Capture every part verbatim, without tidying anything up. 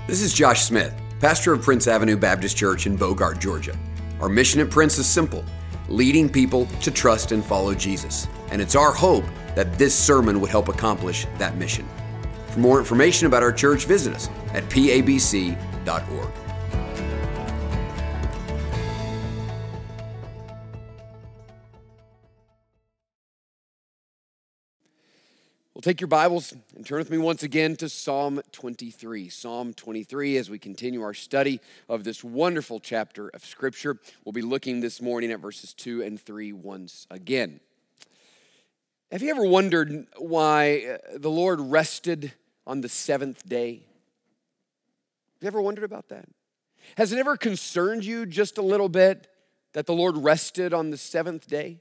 This is Josh Smith, pastor of Prince Avenue Baptist Church in Bogart, Georgia. Our mission at Prince is simple, leading people to trust and follow Jesus. And it's our hope that this sermon would help accomplish that mission. For more information about our church, visit us at p a b c dot org. Well, take your Bibles and turn with me once again to Psalm twenty-three. Psalm twenty-three, as we continue our study of this wonderful chapter of Scripture. We'll be looking this morning at verses two and three once again. Have you ever wondered why the Lord rested on the seventh day? Have you ever wondered about that? Has it ever concerned you just a little bit that the Lord rested on the seventh day?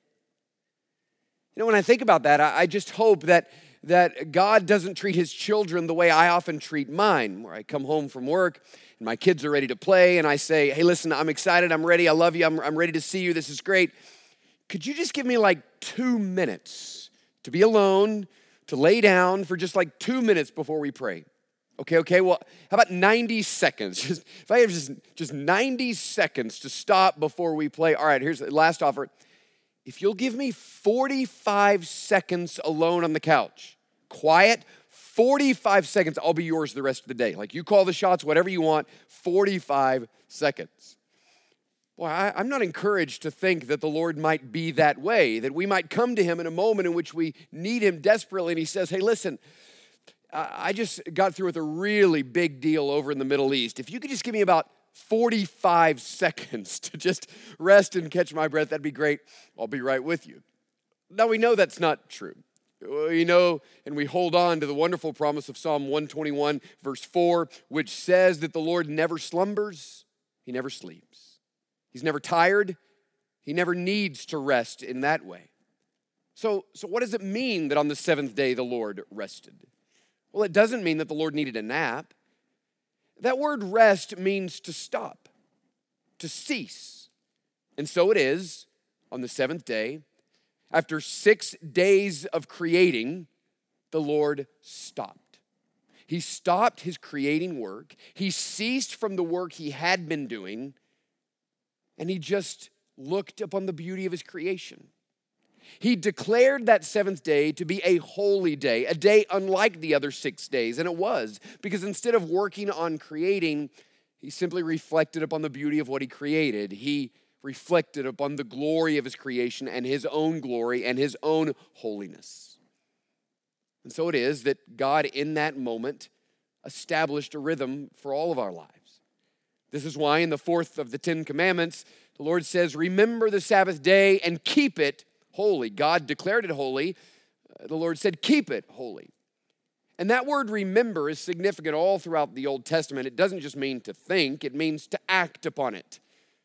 You know, when I think about that, I just hope that that God doesn't treat his children the way I often treat mine, where I come home from work and my kids are ready to play and I say, hey, listen, I'm excited, I'm ready, I love you, I'm, I'm ready to see you, this is great. Could you just give me like two minutes to be alone, to lay down for just like two minutes before we pray? Okay, okay, well, how about ninety seconds? Just, if I have just, just ninety seconds to stop before we play. All right, here's the last offer. If you'll give me forty-five seconds alone on the couch, quiet, forty-five seconds, I'll be yours the rest of the day. Like you call the shots, whatever you want, forty-five seconds. Boy, I, I'm not encouraged to think that the Lord might be that way, that we might come to him in a moment in which we need him desperately and he says, hey, listen, I just got through with a really big deal over in the Middle East. If you could just give me about forty-five seconds to just rest and catch my breath, that'd be great. I'll be right with you. Now we know that's not true. We know and we hold on to the wonderful promise of Psalm one twenty-one, verse four, which says that the Lord never slumbers, he never sleeps. He's never tired, he never needs to rest in that way. So, so what does it mean that on the seventh day the Lord rested? Well, it doesn't mean that the Lord needed a nap. That word rest means to stop, to cease. And so it is on the seventh day. After six days of creating, the Lord stopped. He stopped his creating work. He ceased from the work he had been doing, and he just looked upon the beauty of his creation. He declared that seventh day to be a holy day, a day unlike the other six days, and it was, because instead of working on creating, he simply reflected upon the beauty of what he created. He reflected upon the glory of his creation and his own glory and his own holiness. And so it is that God, in that moment, established a rhythm for all of our lives. This is why in the fourth of the Ten Commandments, the Lord says, remember the Sabbath day and keep it holy. God declared it holy. The Lord said, keep it holy. And that word remember is significant all throughout the Old Testament. It doesn't just mean to think, it means to act upon it.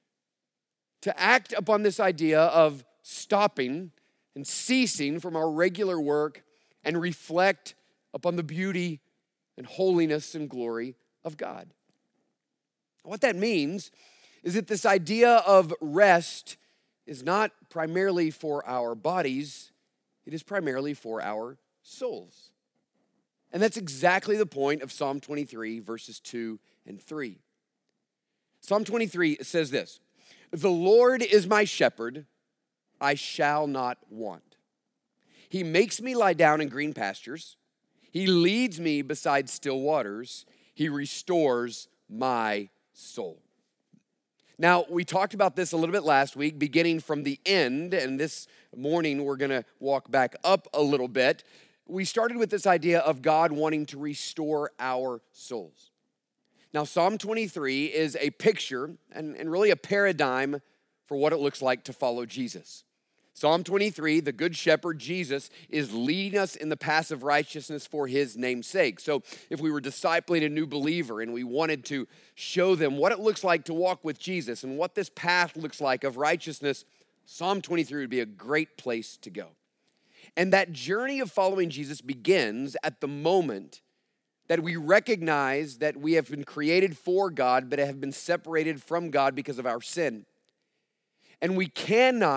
To act upon this idea of stopping and ceasing from our regular work and reflect upon the beauty and holiness and glory of God. What that means is that this idea of rest is not primarily for our bodies, it is primarily for our souls. And that's exactly the point of Psalm twenty-three, verses two and three. Psalm twenty-three says this, the Lord is my shepherd, I shall not want. He makes me lie down in green pastures. He leads me beside still waters. He restores my soul. Now, we talked about this a little bit last week, beginning from the end, and this morning we're going to walk back up a little bit. We started with this idea of God wanting to restore our souls. Now, Psalm twenty-three is a picture and, and really a paradigm for what it looks like to follow Jesus. Psalm twenty-three, the Good Shepherd, Jesus, is leading us in the paths of righteousness for his name's sake. So if we were discipling a new believer and we wanted to show them what it looks like to walk with Jesus and what this path looks like of righteousness, Psalm twenty-three would be a great place to go. And that journey of following Jesus begins at the moment that we recognize that we have been created for God, but have been separated from God because of our sin. And we cannot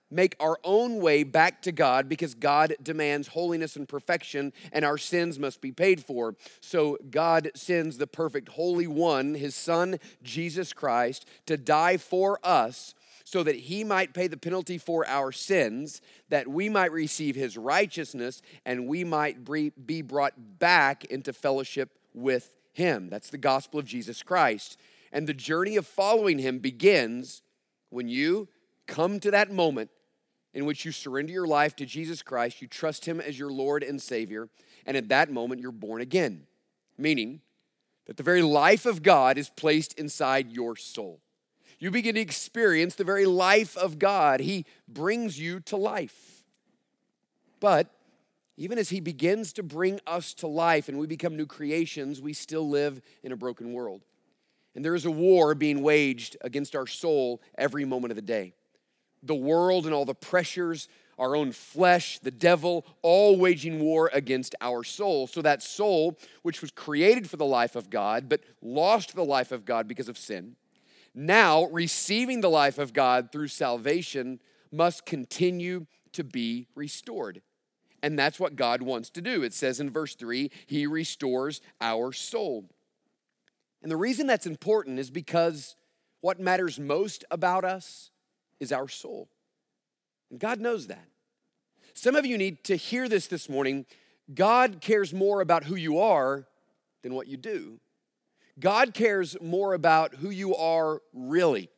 make our own way back to God because God demands holiness and perfection, and our sins must be paid for. So God sends the perfect Holy One, his Son, Jesus Christ, to die for us so that he might pay the penalty for our sins, that we might receive his righteousness, and we might be brought back into fellowship with him. That's the gospel of Jesus Christ. And the journey of following him begins when you come to that moment in which you surrender your life to Jesus Christ, you trust him as your Lord and Savior, and at that moment you're born again, meaning that the very life of God is placed inside your soul. You begin to experience the very life of God. He brings you to life. But even as he begins to bring us to life and we become new creations, we still live in a broken world. And there is a war being waged against our soul every moment of the day. The world and all the pressures, our own flesh, the devil, all waging war against our soul. So that soul, which was created for the life of God, but lost the life of God because of sin, now receiving the life of God through salvation, must continue to be restored. And that's what God wants to do. It says in verse three, he restores our soul. And the reason that's important is because what matters most about us is our soul. And God knows that. Some of you need to hear this this morning. God cares more about who you are than what you do. God cares more about who you are really,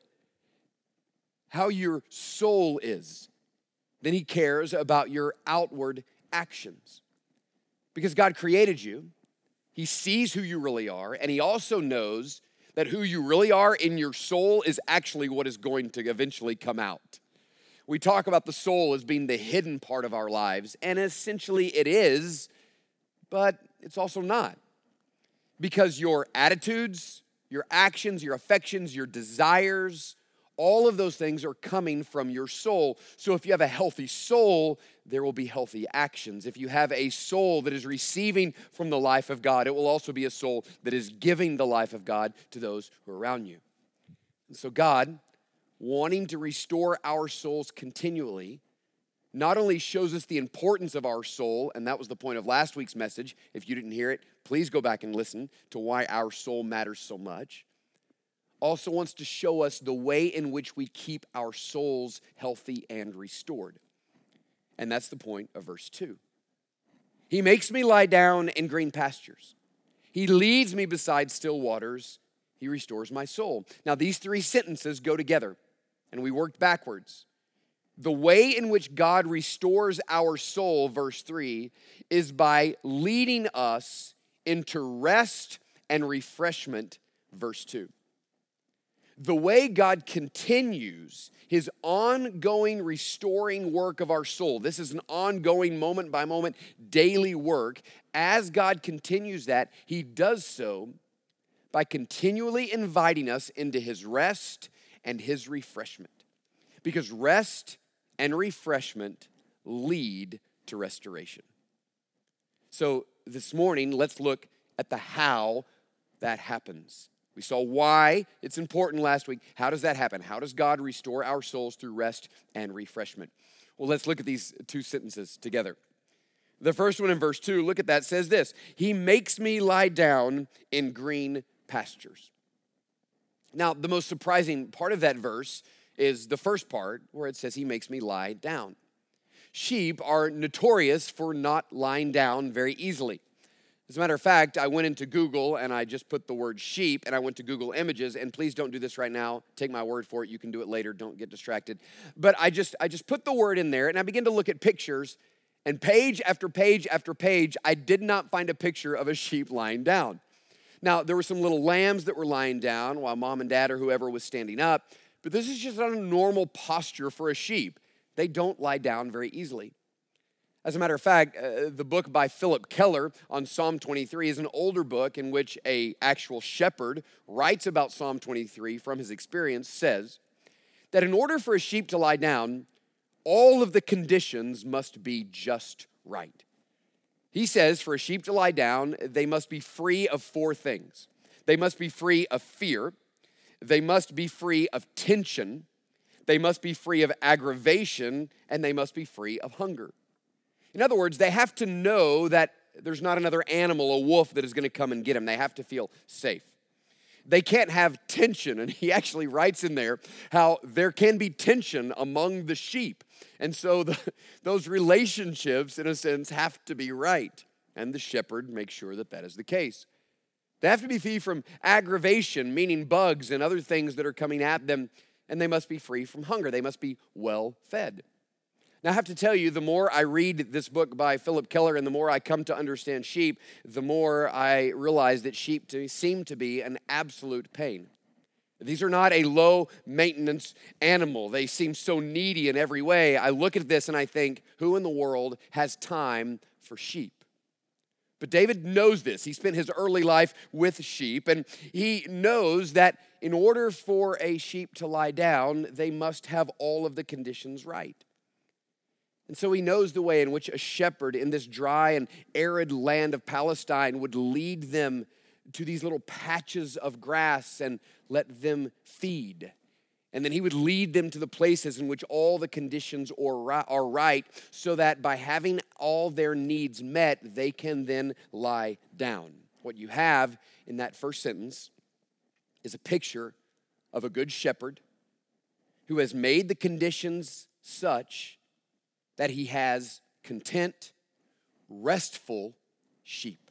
how your soul is, than he cares about your outward actions. Because God created you, he sees who you really are, and he also knows that who you really are in your soul is actually what is going to eventually come out. We talk about the soul as being the hidden part of our lives, and essentially it is, but it's also not. Because your attitudes, your actions, your affections, your desires, all of those things are coming from your soul. So if you have a healthy soul, there will be healthy actions. If you have a soul that is receiving from the life of God, it will also be a soul that is giving the life of God to those who are around you. And so God, wanting to restore our souls continually, not only shows us the importance of our soul, and that was the point of last week's message. If you didn't hear it, please go back and listen to why our soul matters so much. Also wants to show us the way in which we keep our souls healthy and restored. And that's the point of verse two. He makes me lie down in green pastures. He leads me beside still waters. He restores my soul. Now, these three sentences go together, and we worked backwards. The way in which God restores our soul, verse three, is by leading us into rest and refreshment, verse two. The way God continues his ongoing restoring work of our soul, this is an ongoing moment by moment daily work. As God continues that, he does so by continually inviting us into his rest and his refreshment. Because rest and refreshment lead to restoration. So this morning, let's look at the how that happens. We saw why it's important last week. How does that happen? How does God restore our souls through rest and refreshment? Well, let's look at these two sentences together. The first one in verse two, look at that, says this: he makes me lie down in green pastures. Now, the most surprising part of that verse is the first part where it says he makes me lie down. Sheep are notorious for not lying down very easily. As a matter of fact, I went into Google and I just put the word sheep and I went to Google Images, and please don't do this right now. Take my word for it. You can do it later. Don't get distracted. But I just I just put the word in there and I began to look at pictures, and page after page after page, I did not find a picture of a sheep lying down. Now, there were some little lambs that were lying down while mom and dad or whoever was standing up, but this is just not a normal posture for a sheep. They don't lie down very easily. As a matter of fact, uh, the book by Philip Keller on Psalm twenty-three is an older book in which an actual shepherd writes about Psalm twenty-three from his experience, says that in order for a sheep to lie down, all of the conditions must be just right. He says for a sheep to lie down, they must be free of four things. They must be free of fear. They must be free of tension. they must be free of aggravation, and they must be free of hunger. In other words, they have to know that there's not another animal, a wolf, that is going to come and get them. They have to feel safe. They can't have tension, and he actually writes in there how there can be tension among the sheep. And so the, those relationships, in a sense, have to be right. And the shepherd makes sure that that is the case. They have to be free from aggravation, meaning bugs and other things that are coming at them, and they must be free from hunger. They must be well fed. Now, I have to tell you, the more I read this book by Philip Keller and the more I come to understand sheep, the more I realize that sheep to, seem to be an absolute pain. These are not a low-maintenance animal. They seem so needy in every way. I look at this and I think, who in the world has time for sheep? But David knows this. He spent his early life with sheep, and he knows that in order for a sheep to lie down, they must have all of the conditions right. And so he knows the way in which a shepherd in this dry and arid land of Palestine would lead them to these little patches of grass and let them feed. And then he would lead them to the places in which all the conditions are right, so that by having all their needs met, they can then lie down. What you have in that first sentence is a picture of a good shepherd who has made the conditions such that he has content, restful sheep.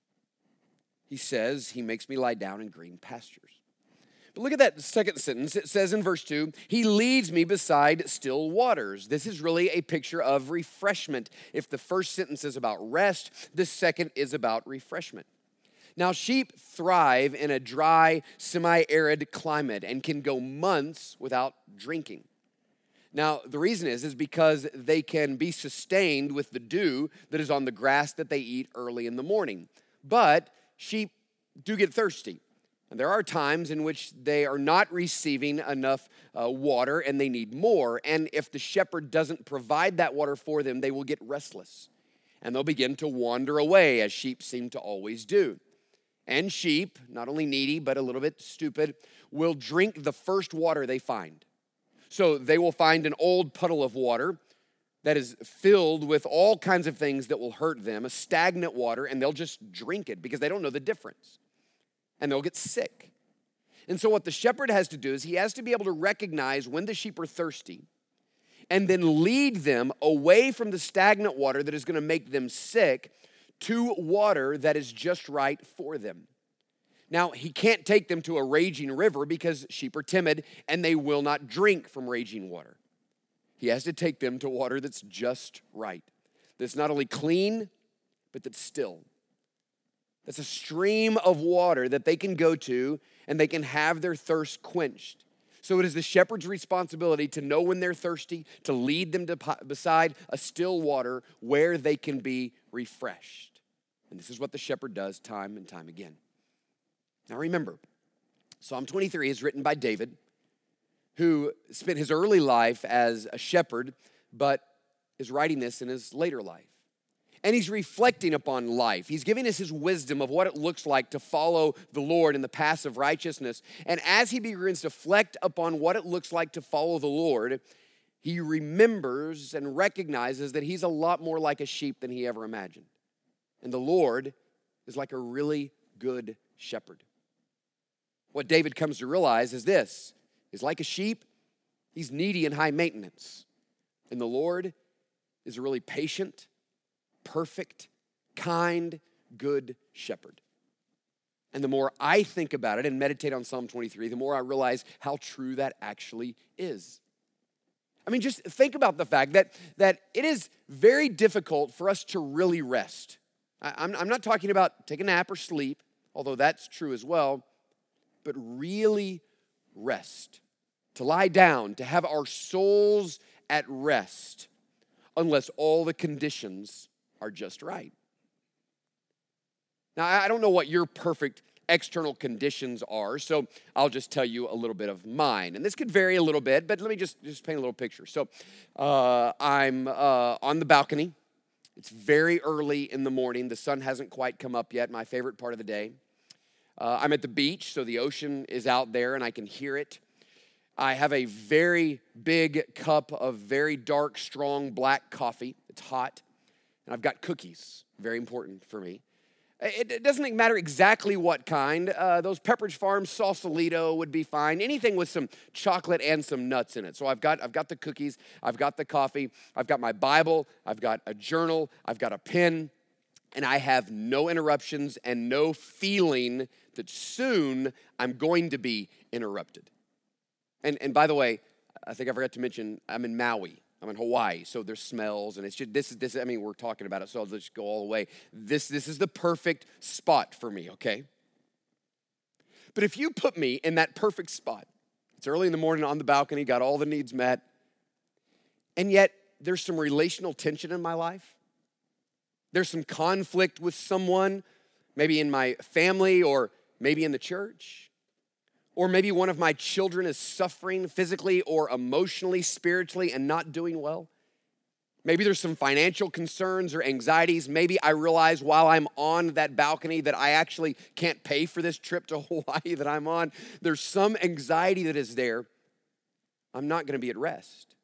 He says, he makes me lie down in green pastures. But look at that second sentence. It says in verse two, he leads me beside still waters. This is really a picture of refreshment. If the first sentence is about rest, the second is about refreshment. Now, sheep thrive in a dry, semi-arid climate and can go months without drinking. Now, the reason is, is because they can be sustained with the dew that is on the grass that they eat early in the morning. But sheep do get thirsty. And there are times in which they are not receiving enough uh, water and they need more. And if the shepherd doesn't provide that water for them, they will get restless. And they'll begin to wander away, as sheep seem to always do. And sheep, not only needy, but a little bit stupid, will drink the first water they find. So they will find an old puddle of water that is filled with all kinds of things that will hurt them, a stagnant water, and they'll just drink it because they don't know the difference. And they'll get sick. And so what the shepherd has to do is he has to be able to recognize when the sheep are thirsty and then lead them away from the stagnant water that is going to make them sick to water that is just right for them. Now, he can't take them to a raging river because sheep are timid and they will not drink from raging water. He has to take them to water that's just right. That's not only clean, but that's still. That's a stream of water that they can go to and they can have their thirst quenched. So it is the shepherd's responsibility to know when they're thirsty, to lead them to beside a still water where they can be refreshed. And this is what the shepherd does time and time again. Now remember, Psalm twenty-three is written by David, who spent his early life as a shepherd, but is writing this in his later life. And he's reflecting upon life. He's giving us his wisdom of what it looks like to follow the Lord in the paths of righteousness. And as he begins to reflect upon what it looks like to follow the Lord, he remembers and recognizes that he's a lot more like a sheep than he ever imagined. And the Lord is like a really good shepherd. What David comes to realize is this, is like a sheep, he's needy and high maintenance. And the Lord is a really patient, perfect, kind, good shepherd. And the more I think about it and meditate on Psalm twenty-three, the more I realize how true that actually is. I mean, just think about the fact that, that it is very difficult for us to really rest. I, I'm, I'm not talking about take a nap or sleep, although that's true as well, but really rest, to lie down, to have our souls at rest, unless all the conditions are just right. Now, I don't know what your perfect external conditions are, so I'll just tell you a little bit of mine. And this could vary a little bit, but let me just, just paint a little picture. So uh, I'm uh, on the balcony. It's very early in the morning. The sun hasn't quite come up yet, my favorite part of the day. Uh, I'm at the beach, so the ocean is out there and I can hear it. I have a very big cup of very dark, strong black coffee. It's hot. And I've got cookies, very important for me. It, it doesn't matter exactly what kind. Uh, those Pepperidge Farm Sausalito would be fine. Anything with some chocolate and some nuts in it. So I've got, I've got the cookies, I've got the coffee, I've got my Bible, I've got a journal, I've got a pen, and I have no interruptions and no feeling that soon I'm going to be interrupted. And, and by the way, I think I forgot to mention, I'm in Maui. I'm in Hawaii, so there's smells, and it's just, this is, this. I mean, we're talking about it, so I'll just go all the way. This, this is the perfect spot for me, okay? But if you put me in that perfect spot, it's early in the morning on the balcony, got all the needs met, and yet there's some relational tension in my life. There's some conflict with someone, maybe in my family or maybe in the church. Or maybe one of my children is suffering physically or emotionally, spiritually, and not doing well. Maybe there's some financial concerns or anxieties. Maybe I realize while I'm on that balcony that I actually can't pay for this trip to Hawaii that I'm on. There's some anxiety that is there. I'm not going to be at rest.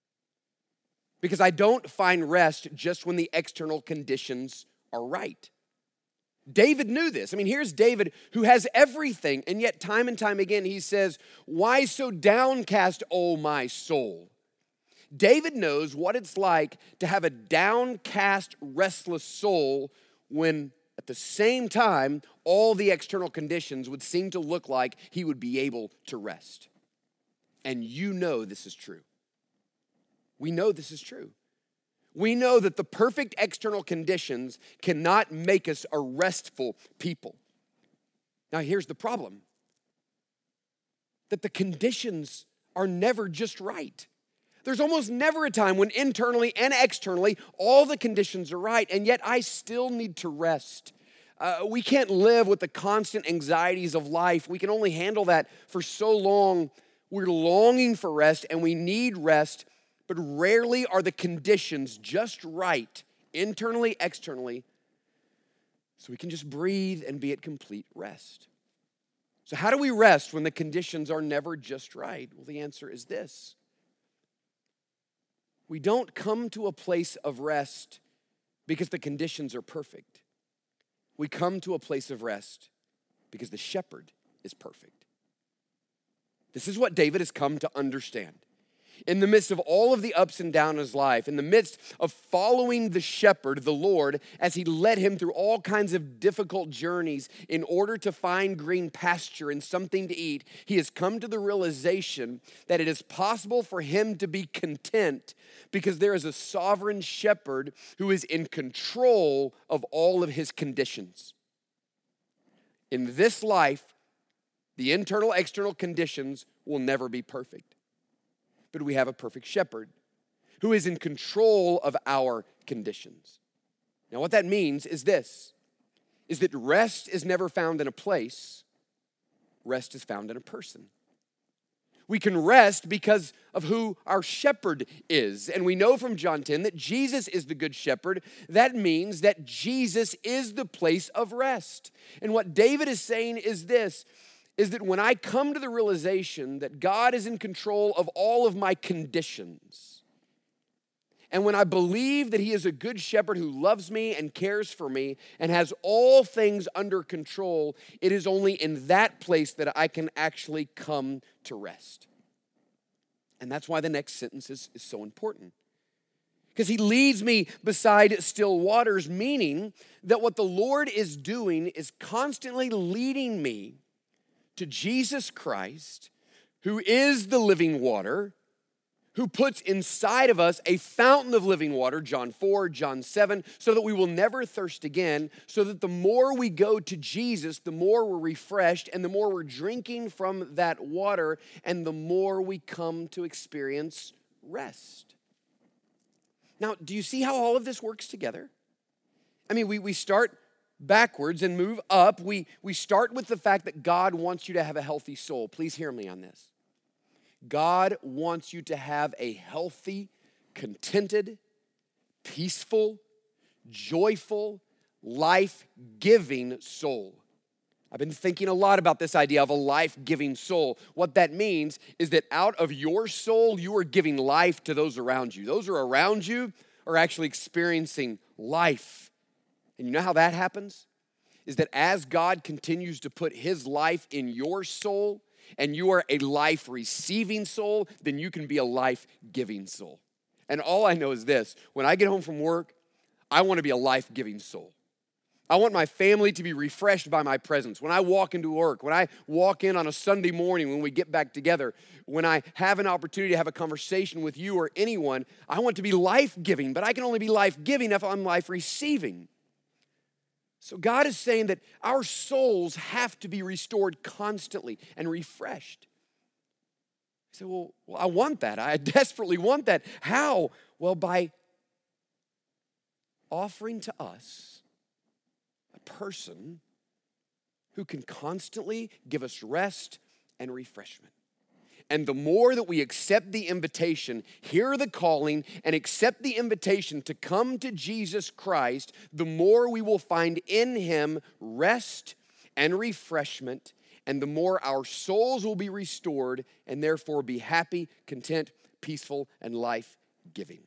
Because I don't find rest just when the external conditions are right. David knew this. I mean, here's David who has everything, and yet time and time again he says, "Why so downcast, O my soul?" David knows what it's like to have a downcast, restless soul when at the same time all the external conditions would seem to look like he would be able to rest. And you know this is true. We know this is true. We know that the perfect external conditions cannot make us a restful people. Now, here's the problem. That the conditions are never just right. There's almost never a time when internally and externally all the conditions are right, and yet I still need to rest. Uh, we can't live with the constant anxieties of life. We can only handle that for so long. We're longing for rest, and we need rest. But rarely are the conditions just right, internally, externally, so we can just breathe and be at complete rest. So how do we rest when the conditions are never just right? Well, the answer is this. We don't come to a place of rest because the conditions are perfect. We come to a place of rest because the shepherd is perfect. This is what David has come to understand. In the midst of all of the ups and downs of his life, in the midst of following the shepherd, the Lord, as he led him through all kinds of difficult journeys in order to find green pasture and something to eat, he has come to the realization that it is possible for him to be content because there is a sovereign shepherd who is in control of all of his conditions. In this life, the internal, external conditions will never be perfect. But we have a perfect shepherd who is in control of our conditions. Now, what that means is this, is that rest is never found in a place, rest is found in a person. We can rest because of who our shepherd is. And we know from John ten that Jesus is the good shepherd. That means that Jesus is the place of rest. And what David is saying is this, is that when I come to the realization that God is in control of all of my conditions, and when I believe that he is a good shepherd who loves me and cares for me and has all things under control, it is only in that place that I can actually come to rest. And that's why the next sentence is, is so important. Because he leads me beside still waters, meaning that what the Lord is doing is constantly leading me to Jesus Christ, who is the living water, who puts inside of us a fountain of living water, John four, John seven, so that we will never thirst again, so that the more we go to Jesus, the more we're refreshed, and the more we're drinking from that water, and the more we come to experience rest. Now, do you see how all of this works together? I mean, we, we start backwards and move up. We, we start with the fact that God wants you to have a healthy soul. Please hear me on this. God wants you to have a healthy, contented, peaceful, joyful, life-giving soul. I've been thinking a lot about this idea of a life-giving soul. What that means is that out of your soul, you are giving life to those around you. Those who are around you are actually experiencing life. And you know how that happens? Is that as God continues to put his life in your soul, and you are a life-receiving soul, then you can be a life-giving soul. And all I know is this: when I get home from work, I want to be a life-giving soul. I want my family to be refreshed by my presence. When I walk into work, when I walk in on a Sunday morning, when we get back together, when I have an opportunity to have a conversation with you or anyone, I want to be life-giving, but I can only be life-giving if I'm life-receiving. So God is saying that our souls have to be restored constantly and refreshed. You say, well, well, I want that. I desperately want that. How? Well, by offering to us a person who can constantly give us rest and refreshment. And the more that we accept the invitation, hear the calling, and accept the invitation to come to Jesus Christ, the more we will find in him rest and refreshment, and the more our souls will be restored and therefore be happy, content, peaceful, and life-giving.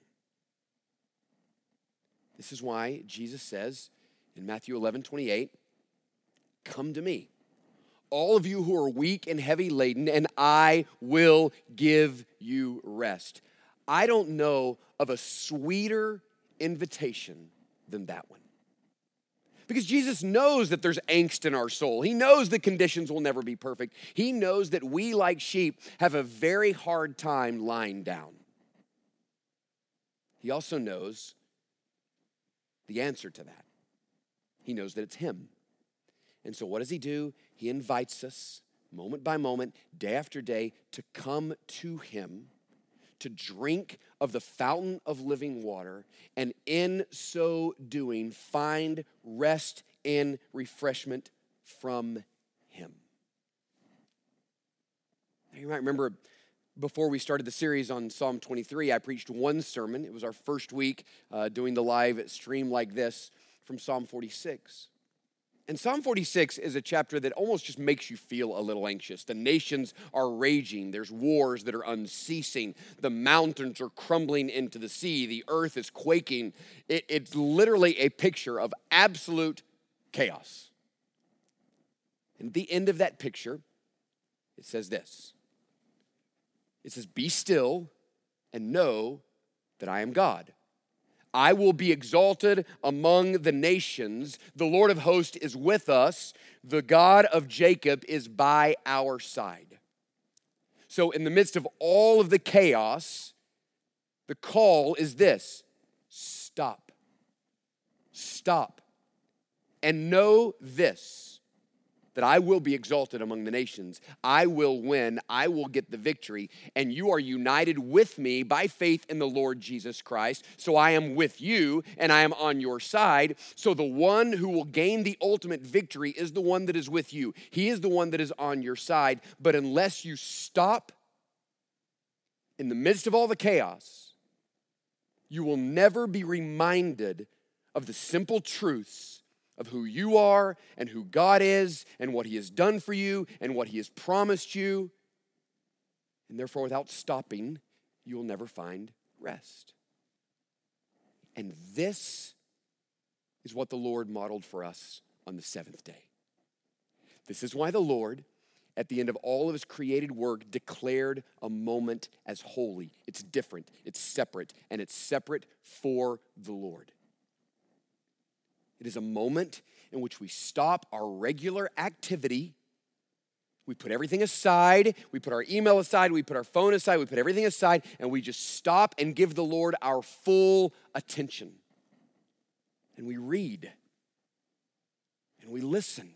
This is why Jesus says in Matthew eleven twenty-eight, "Come to me, all of you who are weak and heavy laden, and I will give you rest." I don't know of a sweeter invitation than that one. Because Jesus knows that there's angst in our soul. He knows the conditions will never be perfect. He knows that we, like sheep, have a very hard time lying down. He also knows the answer to that. He knows that it's him. And so what does he do? He invites us moment by moment, day after day, to come to him, to drink of the fountain of living water, and in so doing, find rest and refreshment from him. You might remember before we started the series on Psalm twenty-three, I preached one sermon. It was our first week uh, doing the live stream like this from Psalm forty-six. And Psalm forty-six is a chapter that almost just makes you feel a little anxious. The nations are raging. There's wars that are unceasing. The mountains are crumbling into the sea. The earth is quaking. It, it's literally a picture of absolute chaos. And at the end of that picture, it says this. It says, "Be still and know that I am God. I will be exalted among the nations. The Lord of hosts is with us. The God of Jacob is by our side." So in the midst of all of the chaos, the call is this: stop. Stop. And know this, that I will be exalted among the nations. I will win. I will get the victory. And you are united with me by faith in the Lord Jesus Christ. So I am with you and I am on your side. So the one who will gain the ultimate victory is the one that is with you. He is the one that is on your side. But unless you stop in the midst of all the chaos, you will never be reminded of the simple truths of who you are and who God is and what he has done for you and what he has promised you. And therefore, without stopping, you will never find rest. And this is what the Lord modeled for us on the seventh day. This is why the Lord, at the end of all of his created work, declared a moment as holy. It's different, it's separate, and it's separate for the Lord. It is a moment in which we stop our regular activity. We put everything aside. We put our email aside. We put our phone aside. We put everything aside, and we just stop and give the Lord our full attention. And we read. And we listen.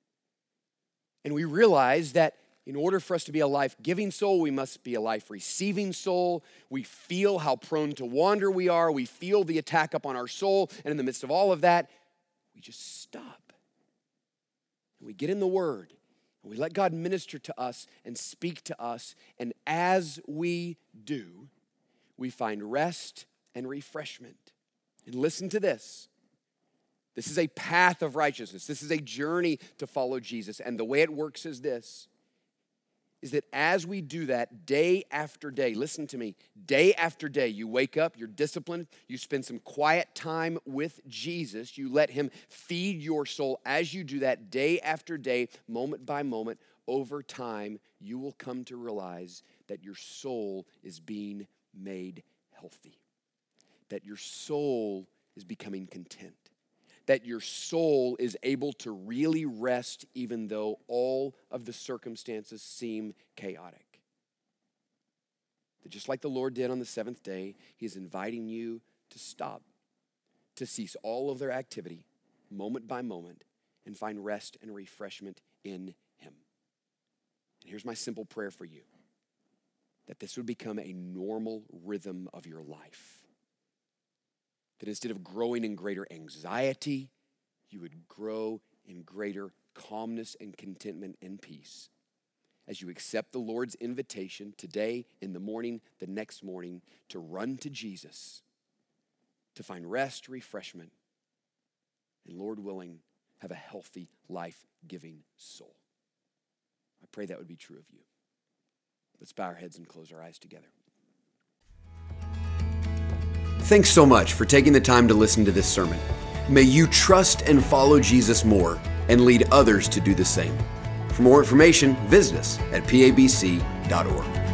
And we realize that in order for us to be a life-giving soul, we must be a life-receiving soul. We feel how prone to wander we are. We feel the attack upon our soul. And in the midst of all of that, we just stop. And we get in the Word. And we let God minister to us and speak to us. And as we do, we find rest and refreshment. And listen to this. This is a path of righteousness. This is a journey to follow Jesus. And the way it works is this, is that as we do that day after day, listen to me, day after day, you wake up, you're disciplined, you spend some quiet time with Jesus, you let him feed your soul. As you do that day after day, moment by moment, over time, you will come to realize that your soul is being made healthy, that your soul is becoming content, that your soul is able to really rest even though all of the circumstances seem chaotic. That just like the Lord did on the seventh day, he is inviting you to stop, to cease all of their activity, moment by moment, and find rest and refreshment in him. And here's my simple prayer for you, that this would become a normal rhythm of your life. That instead of growing in greater anxiety, you would grow in greater calmness and contentment and peace as you accept the Lord's invitation today, in the morning, the next morning, to run to Jesus, to find rest, refreshment, and Lord willing, have a healthy, life-giving soul. I pray that would be true of you. Let's bow our heads and close our eyes together. Thanks so much for taking the time to listen to this sermon. May you trust and follow Jesus more and lead others to do the same. For more information, visit us at p a b c dot org.